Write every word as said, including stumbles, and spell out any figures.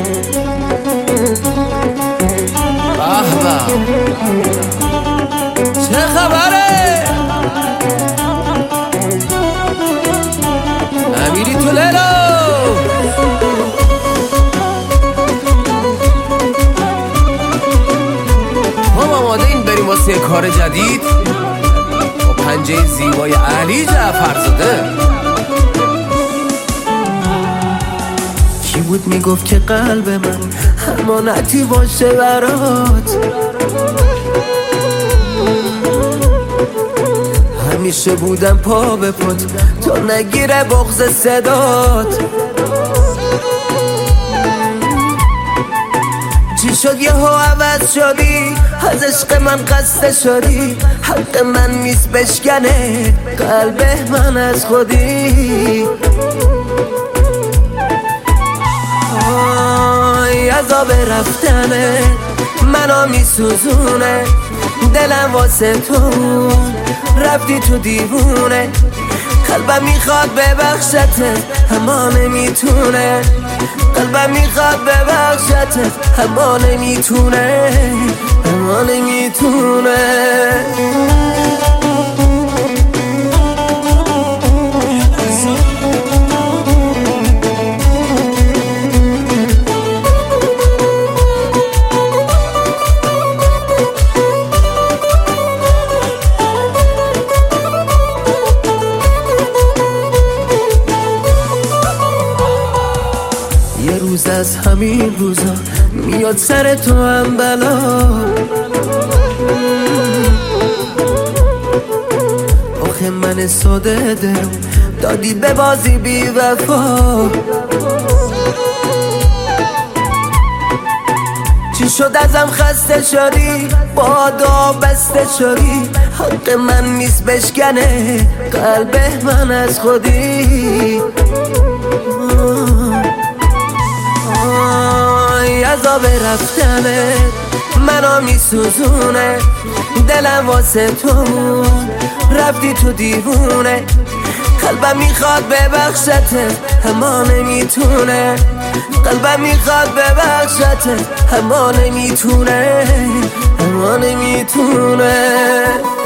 چه خبره؟ امیری تو لیلا هم آماده این بریم واسه کار جدید با پنجه زیبای علی جعفرزاده. کی بود میگفت که قلب من امانتی باشه برات؟ همیشه بودم پا به پات تا نگیره بغض صدات. چی شد یهو عوض شدی؟ از عشق من قصد شدی؟ حق من نیست بشکنه قلب من از خودی. آی عذاب رفتنه منو میسوزونه، دلم واسه تو رفتی تو دیوونه. قلبم میخواد ببخشته اما نمیتونه، قلبم میخواد ببخشته اما نمیتونه، اما نمیتونه. یه روز از همین روزا میاد سر تو هم بلا. آخه من ساده دلم دادی به بازی بی وفا. چی شد ازم خسته شدی؟ بادا بسته شدی؟ حق من نیست بشکنه قلب من از خودی. عذاب رفتنه منو میسوزونه، دلم واسه تو رفتی تو دیوونه. قلبم میخواد ببخشته اما نمیتونه، قلبم میخواد ببخشته اما نمیتونه، اما نمیتونه.